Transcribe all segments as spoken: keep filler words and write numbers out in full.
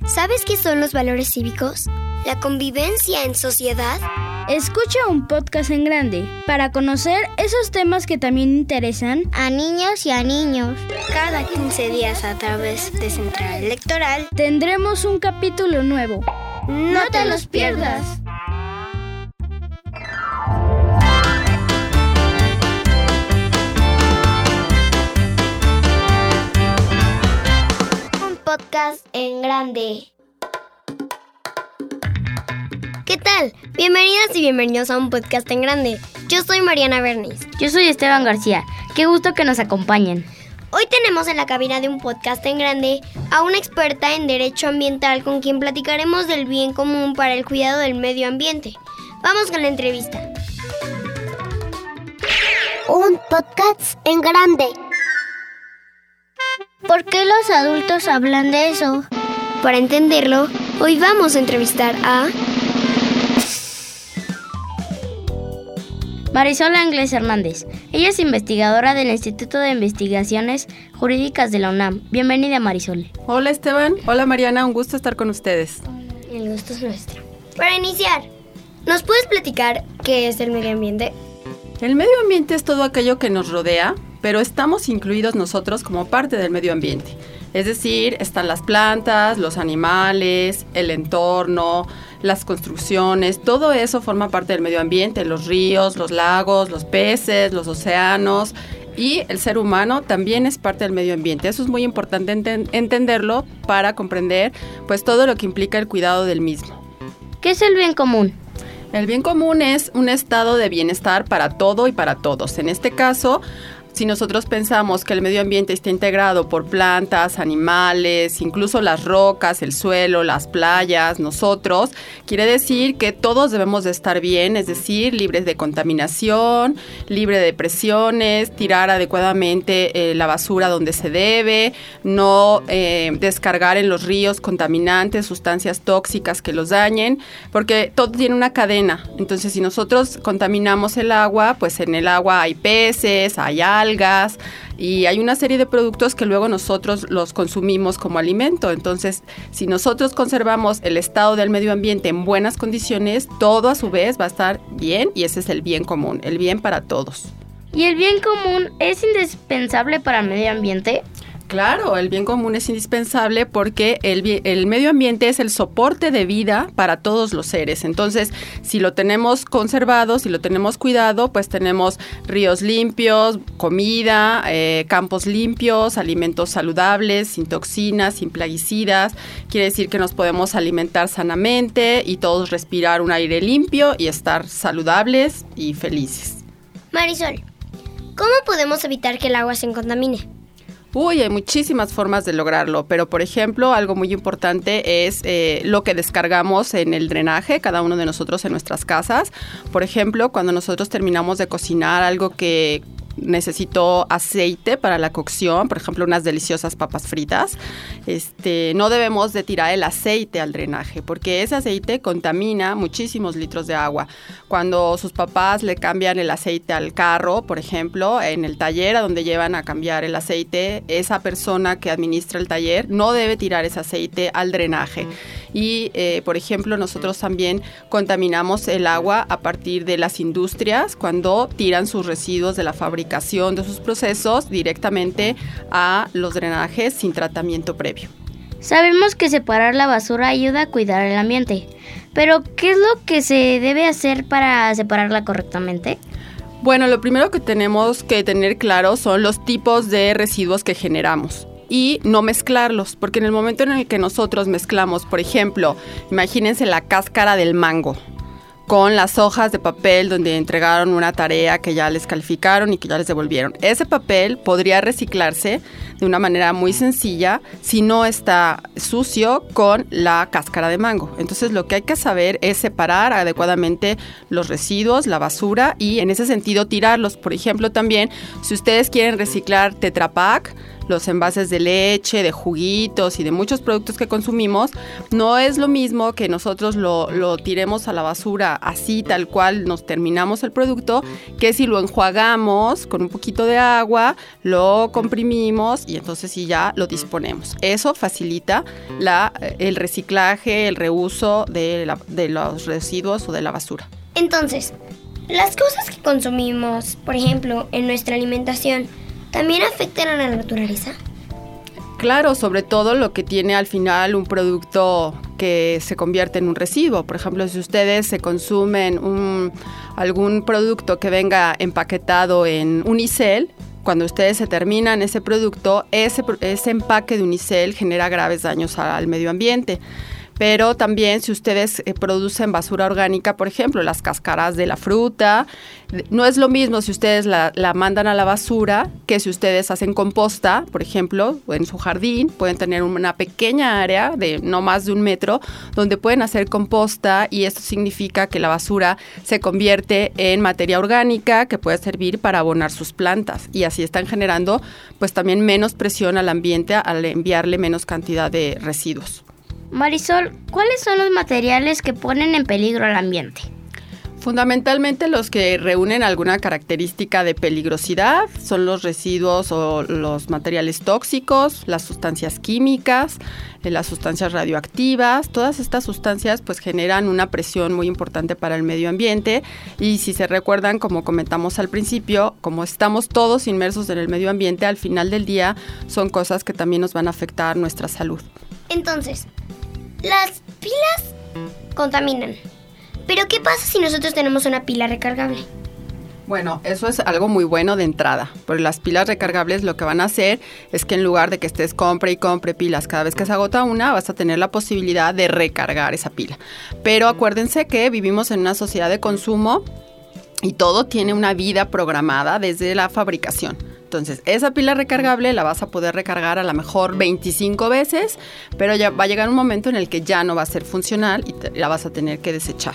¿Sabes qué son los valores cívicos? ¿La convivencia en sociedad? Escucha un podcast en grande para conocer esos temas que también interesan a niños y a niños. Cada quince días a través de Central Electoral tendremos un capítulo nuevo. ¡No, no te los pierdas! Un podcast en grande. ¿Qué tal? Bienvenidas y bienvenidos a un podcast en grande. Yo soy Mariana Bernis. Yo soy Esteban García. Qué gusto que nos acompañen. Hoy tenemos en la cabina de un podcast en grande a una experta en Derecho Ambiental con quien platicaremos del bien común para el cuidado del medio ambiente. Vamos con la entrevista. Un podcast en grande. ¿Por qué los adultos hablan de eso? Para entenderlo, hoy vamos a entrevistar a... Marisol Ángeles Hernández. Ella es investigadora del Instituto de Investigaciones Jurídicas de la UNAM. Bienvenida, Marisol. Hola, Esteban. Hola, Mariana. Un gusto estar con ustedes. El gusto es nuestro. Para iniciar, ¿nos puedes platicar qué es el medio ambiente? El medio ambiente es todo aquello que nos rodea, pero estamos incluidos nosotros como parte del medio ambiente. Es decir, están las plantas, los animales, el entorno, las construcciones, todo eso forma parte del medio ambiente, los ríos, los lagos, los peces, los océanos, y el ser humano también es parte del medio ambiente. Eso es muy importante enten- entenderlo para comprender pues todo lo que implica el cuidado del mismo. ¿Qué es el bien común? El bien común es un estado de bienestar para todo y para todos. En este caso, si nosotros pensamos que el medio ambiente está integrado por plantas, animales, incluso las rocas, el suelo, las playas, nosotros, quiere decir que todos debemos de estar bien, es decir, libres de contaminación, libre de presiones, tirar adecuadamente eh, la basura donde se debe, no eh, descargar en los ríos contaminantes, sustancias tóxicas que los dañen, porque todo tiene una cadena. Entonces, si nosotros contaminamos el agua, pues en el agua hay peces, hay algas y hay una serie de productos que luego nosotros los consumimos como alimento. Entonces, si nosotros conservamos el estado del medio ambiente en buenas condiciones, todo a su vez va a estar bien y ese es el bien común, el bien para todos. ¿Y el bien común es indispensable para el medio ambiente? Claro, el bien común es indispensable porque el, el medio ambiente es el soporte de vida para todos los seres. Entonces, si lo tenemos conservado, si lo tenemos cuidado, pues tenemos ríos limpios, comida, eh, campos limpios, alimentos saludables, sin toxinas, sin plaguicidas. Quiere decir que nos podemos alimentar sanamente y todos respirar un aire limpio y estar saludables y felices. Marisol, ¿cómo podemos evitar que el agua se contamine? Uy, hay muchísimas formas de lograrlo, pero por ejemplo, algo muy importante es eh, lo que descargamos en el drenaje, cada uno de nosotros en nuestras casas. Por ejemplo, cuando nosotros terminamos de cocinar algo que necesitó aceite para la cocción, por ejemplo, unas deliciosas papas fritas, este, no debemos de tirar el aceite al drenaje, porque ese aceite contamina muchísimos litros de agua. Cuando sus papás le cambian el aceite al carro, por ejemplo, en el taller a donde llevan a cambiar el aceite, esa persona que administra el taller no debe tirar ese aceite al drenaje. Y, eh, por ejemplo, nosotros también contaminamos el agua a partir de las industrias cuando tiran sus residuos de la fabricación de sus procesos directamente a los drenajes sin tratamiento previo. Sabemos que separar la basura ayuda a cuidar el ambiente, pero ¿qué es lo que se debe hacer para separarla correctamente? Bueno, lo primero que tenemos que tener claro son los tipos de residuos que generamos y no mezclarlos, porque en el momento en el que nosotros mezclamos, por ejemplo, imagínense la cáscara del mango con las hojas de papel donde entregaron una tarea que ya les calificaron y que ya les devolvieron. Ese papel podría reciclarse de una manera muy sencilla si no está sucio con la cáscara de mango. Entonces, lo que hay que saber es separar adecuadamente los residuos, la basura, y en ese sentido tirarlos. Por ejemplo, también, si ustedes quieren reciclar Tetra Pak, los envases de leche, de juguitos y de muchos productos que consumimos, no es lo mismo que nosotros lo, lo tiremos a la basura así, tal cual nos terminamos el producto, que si lo enjuagamos con un poquito de agua, lo comprimimos y entonces sí ya lo disponemos. Eso facilita la, el reciclaje, el reuso de, la, de los residuos o de la basura. Entonces, las cosas que consumimos, por ejemplo, en nuestra alimentación, ¿también afectan a la naturaleza? Claro, sobre todo lo que tiene al final un producto que se convierte en un residuo. Por ejemplo, si ustedes se consumen un, algún producto que venga empaquetado en unicel, cuando ustedes se terminan ese producto, ese, ese empaque de unicel genera graves daños al medio ambiente. Pero también si ustedes eh, producen basura orgánica, por ejemplo, las cáscaras de la fruta, no es lo mismo si ustedes la, la mandan a la basura que si ustedes hacen composta, por ejemplo, en su jardín. Pueden tener una pequeña área de no más de un metro donde pueden hacer composta y esto significa que la basura se convierte en materia orgánica que puede servir para abonar sus plantas y así están generando pues también menos presión al ambiente al enviarle menos cantidad de residuos. Marisol, ¿cuáles son los materiales que ponen en peligro al ambiente? Fundamentalmente los que reúnen alguna característica de peligrosidad son los residuos o los materiales tóxicos, las sustancias químicas, eh, las sustancias radioactivas. Todas estas sustancias pues generan una presión muy importante para el medio ambiente y si se recuerdan, como comentamos al principio, como estamos todos inmersos en el medio ambiente, al final del día son cosas que también nos van a afectar nuestra salud. Entonces, las pilas contaminan. ¿Pero qué pasa si nosotros tenemos una pila recargable? Bueno, eso es algo muy bueno de entrada, porque las pilas recargables lo que van a hacer es que en lugar de que estés compre y compre pilas cada vez que se agota una, vas a tener la posibilidad de recargar esa pila. Pero acuérdense que vivimos en una sociedad de consumo y todo tiene una vida programada desde la fabricación. Entonces, esa pila recargable la vas a poder recargar a lo mejor veinticinco veces, pero ya va a llegar un momento en el que ya no va a ser funcional y te, la vas a tener que desechar.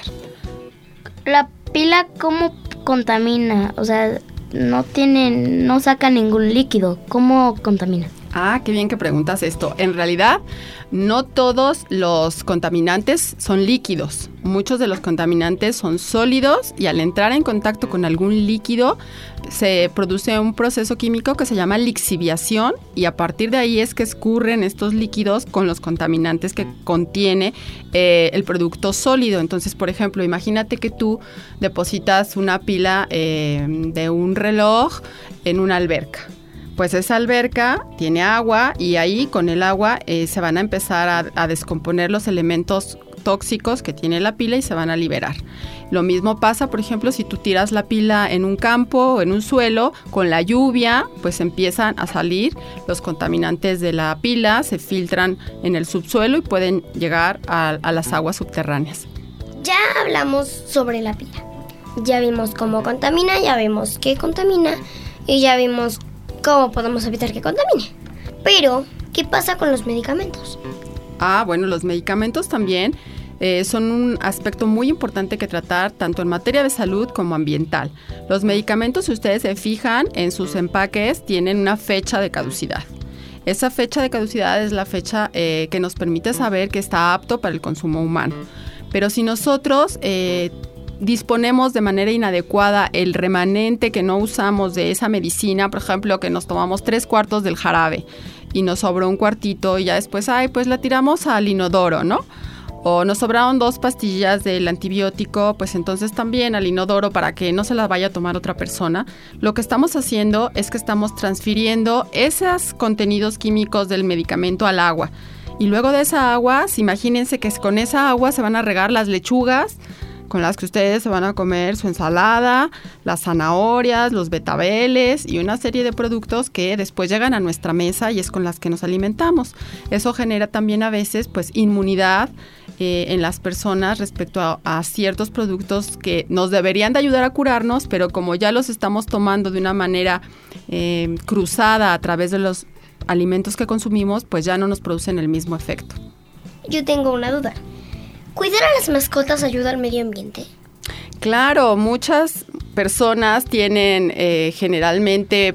¿La pila cómo contamina? O sea, no tiene, no saca ningún líquido. ¿Cómo contamina? Ah, qué bien que preguntas esto. En realidad, no todos los contaminantes son líquidos. Muchos de los contaminantes son sólidos y al entrar en contacto con algún líquido se produce un proceso químico que se llama lixiviación y a partir de ahí es que escurren estos líquidos con los contaminantes que contiene eh, el producto sólido. Entonces, por ejemplo, imagínate que tú depositas una pila eh, de un reloj en una alberca. Pues esa alberca tiene agua y ahí con el agua eh, se van a empezar a, a descomponer los elementos tóxicos que tiene la pila y se van a liberar. Lo mismo pasa, por ejemplo, si tú tiras la pila en un campo o en un suelo, con la lluvia, pues empiezan a salir los contaminantes de la pila, se filtran en el subsuelo y pueden llegar a, a las aguas subterráneas. Ya hablamos sobre la pila. Ya vimos cómo contamina, ya vimos qué contamina y ya vimos cómo podemos evitar que contamine. Pero, ¿qué pasa con los medicamentos? Ah, bueno, los medicamentos también eh, son un aspecto muy importante que tratar tanto en materia de salud como ambiental. Los medicamentos, si ustedes se fijan en sus empaques, tienen una fecha de caducidad. Esa fecha de caducidad es la fecha eh, que nos permite saber que está apto para el consumo humano. Pero si nosotros eh, disponemos de manera inadecuada el remanente que no usamos de esa medicina, por ejemplo, que nos tomamos tres cuartos del jarabe y nos sobró un cuartito y ya después, ay, pues la tiramos al inodoro, ¿no? O nos sobraron dos pastillas del antibiótico, pues entonces también al inodoro para que no se las vaya a tomar otra persona. Lo que estamos haciendo es que estamos transfiriendo esos contenidos químicos del medicamento al agua. Y luego de esa agua, imagínense que con esa agua se van a regar las lechugas con las que ustedes se van a comer su ensalada, las zanahorias, los betabeles y una serie de productos que después llegan a nuestra mesa y es con las que nos alimentamos. Eso genera también a veces pues inmunidad eh, en las personas respecto a, a ciertos productos que nos deberían de ayudar a curarnos, pero como ya los estamos tomando de una manera eh, cruzada a través de los alimentos que consumimos, pues ya no nos producen el mismo efecto. Yo tengo una duda. ¿Cuidar a las mascotas ayuda al medio ambiente? Claro, muchas personas tienen eh, generalmente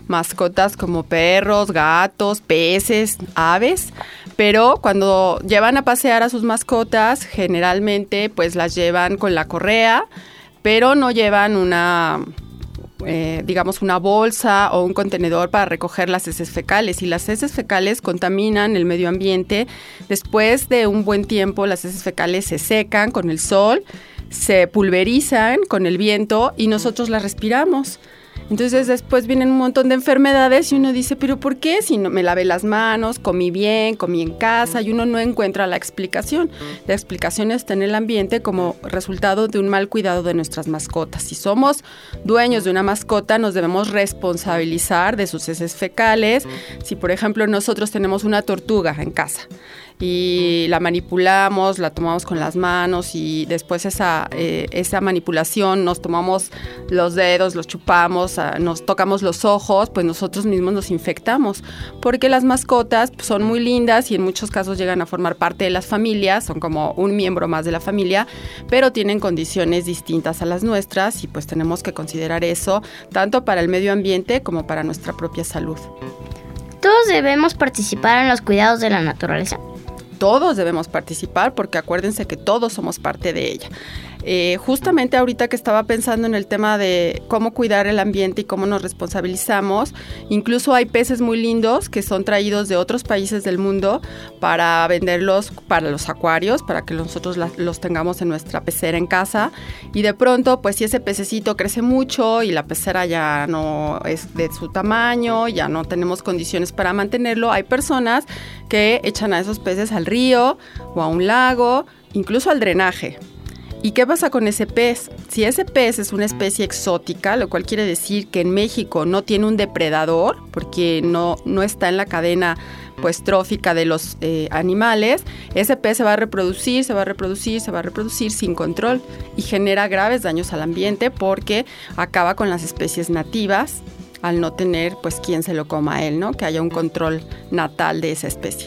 mascotas como perros, gatos, peces, aves, pero cuando llevan a pasear a sus mascotas, generalmente pues las llevan con la correa, pero no llevan una... Eh, digamos una bolsa o un contenedor para recoger las heces fecales, y las heces fecales contaminan el medio ambiente. Después de un buen tiempo las heces fecales se secan con el sol, se pulverizan con el viento y nosotros las respiramos. Entonces después vienen un montón de enfermedades y uno dice, ¿pero por qué? Si no me lavé las manos, comí bien, comí en casa, y uno no encuentra la explicación. La explicación está en el ambiente como resultado de un mal cuidado de nuestras mascotas. Si somos dueños de una mascota, nos debemos responsabilizar de sus heces fecales. Si, por ejemplo, nosotros tenemos una tortuga en casa y la manipulamos, la tomamos con las manos y después esa, eh, esa manipulación nos tomamos los dedos, los chupamos, uh, nos tocamos los ojos, pues nosotros mismos nos infectamos, porque las mascotas pues, son muy lindas y en muchos casos llegan a formar parte de las familias, son como un miembro más de la familia, pero tienen condiciones distintas a las nuestras y pues tenemos que considerar eso tanto para el medio ambiente como para nuestra propia salud. ¿Todos debemos participar en los cuidados de la naturaleza? Todos debemos participar porque acuérdense que todos somos parte de ella. Eh, justamente ahorita que estaba pensando en el tema de cómo cuidar el ambiente y cómo nos responsabilizamos, incluso hay peces muy lindos que son traídos de otros países del mundo para venderlos para los acuarios, para que nosotros la, los tengamos en nuestra pecera en casa, y de pronto pues si ese pececito crece mucho y la pecera ya no es de su tamaño, ya no tenemos condiciones para mantenerlo, hay personas que echan a esos peces al río o a un lago, incluso al drenaje. ¿Y qué pasa con ese pez? Si ese pez es una especie exótica, lo cual quiere decir que en México no tiene un depredador, porque no, no está en la cadena pues trófica de los eh, animales, ese pez se va a reproducir, se va a reproducir, se va a reproducir sin control y genera graves daños al ambiente porque acaba con las especies nativas al no tener pues quien se lo coma a él, ¿no? Que haya un control natal de esa especie.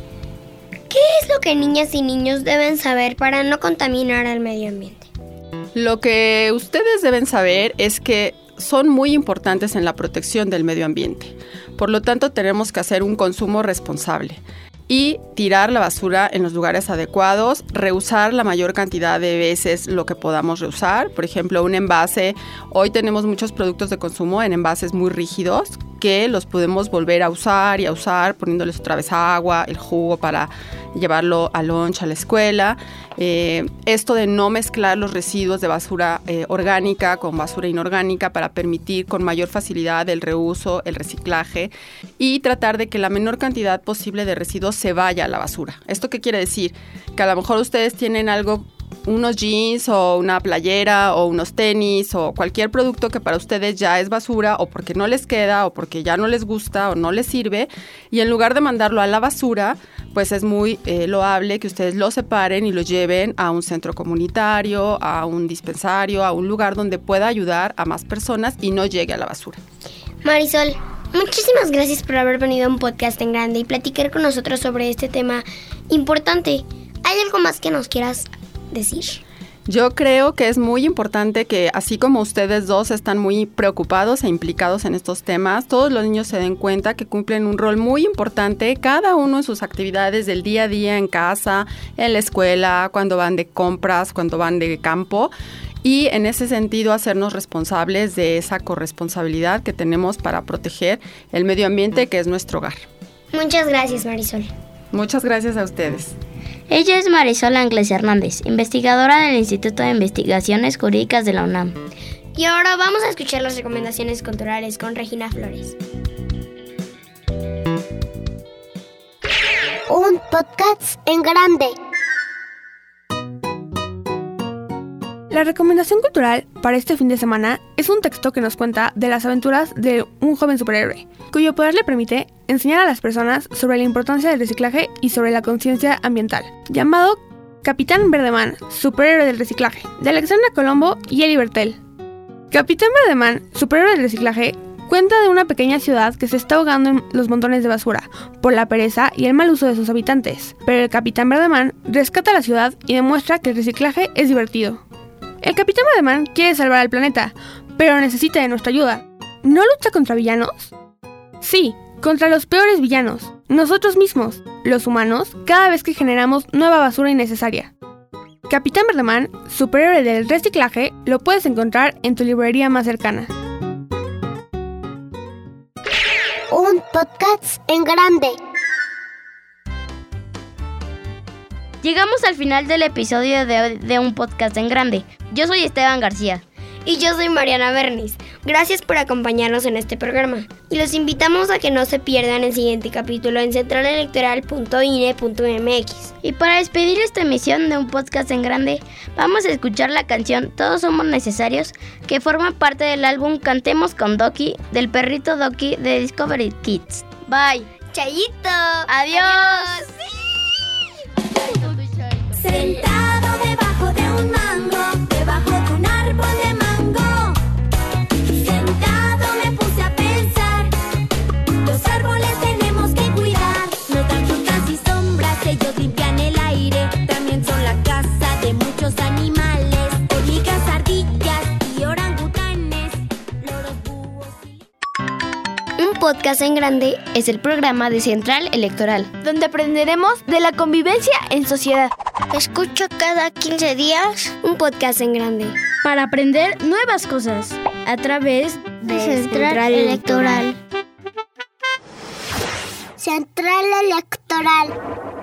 ¿Qué es lo que niñas y niños deben saber para no contaminar al medio ambiente? Lo que ustedes deben saber es que son muy importantes en la protección del medio ambiente. Por lo tanto, tenemos que hacer un consumo responsable y tirar la basura en los lugares adecuados, reusar la mayor cantidad de veces lo que podamos reusar. Por ejemplo, un envase, hoy tenemos muchos productos de consumo en envases muy rígidos que los podemos volver a usar y a usar, poniéndoles otra vez agua, el jugo para llevarlo al lunch a la escuela. Eh, esto de no mezclar los residuos de basura eh, orgánica con basura inorgánica para permitir con mayor facilidad el reuso, el reciclaje y tratar de que la menor cantidad posible de residuos se vaya a la basura. ¿Esto qué quiere decir? Que a lo mejor ustedes tienen algo, unos jeans o una playera o unos tenis o cualquier producto que para ustedes ya es basura o porque no les queda o porque ya no les gusta o no les sirve, y en lugar de mandarlo a la basura, pues es muy eh, loable que ustedes lo separen y lo lleven a un centro comunitario, a un dispensario, a un lugar donde pueda ayudar a más personas y no llegue a la basura. Marisol, muchísimas gracias por haber venido a un podcast en grande y platicar con nosotros sobre este tema importante. ¿Hay algo más que nos quieras decir? Yo creo que es muy importante que, así como ustedes dos están muy preocupados e implicados en estos temas, todos los niños se den cuenta que cumplen un rol muy importante, cada uno en sus actividades del día a día, en casa, en la escuela, cuando van de compras, cuando van de campo, y en ese sentido hacernos responsables de esa corresponsabilidad que tenemos para proteger el medio ambiente que es nuestro hogar. Muchas gracias, Marisol. Muchas gracias a ustedes. Ella es Marisol Ángeles Hernández, investigadora del Instituto de Investigaciones Jurídicas de la UNAM. Y ahora vamos a escuchar las recomendaciones culturales con Regina Flores. Un podcast en grande. La recomendación cultural para este fin de semana es un texto que nos cuenta de las aventuras de un joven superhéroe, cuyo poder le permite enseñar a las personas sobre la importancia del reciclaje y sobre la conciencia ambiental, llamado Capitán Verdeman, superhéroe del reciclaje, de Alexandra Colombo y Eli Bertel. Capitán Verdeman, superhéroe del reciclaje, cuenta de una pequeña ciudad que se está ahogando en los montones de basura por la pereza y el mal uso de sus habitantes, pero el Capitán Verdeman rescata la ciudad y demuestra que el reciclaje es divertido. El Capitán Verdeman quiere salvar al planeta, pero necesita de nuestra ayuda. ¿No lucha contra villanos? Sí, contra los peores villanos, nosotros mismos, los humanos, cada vez que generamos nueva basura innecesaria. Capitán Verdeman, superhéroe del reciclaje, lo puedes encontrar en tu librería más cercana. Un podcast en grande. Llegamos al final del episodio de, de Un Podcast en Grande. Yo soy Esteban García. Y yo soy Mariana Bernis. Gracias por acompañarnos en este programa. Y los invitamos a que no se pierdan el siguiente capítulo en central electoral punto i n e punto m x. Y para despedir esta emisión de Un Podcast en Grande, vamos a escuchar la canción Todos Somos Necesarios, que forma parte del álbum Cantemos con Doki, del perrito Doki de Discovery Kids. Bye. ¡Chayito! ¡Adiós! Sentado debajo de un mango, debajo de un árbol de mango. Sentado me puse a pensar, los árboles tenemos que cuidar. Nos dan frutas y sombras, ellos limpian el aire. También son la casa de muchos animales, hormigas, ardillas y orangutanes, loros, búhos y... Un Podcast en Grande es el programa de Central Electoral, donde aprenderemos de la convivencia en sociedad. Escucho cada quince días un podcast en grande. Para aprender nuevas cosas a través de, De Central, Central Electoral. Electoral. Central Electoral.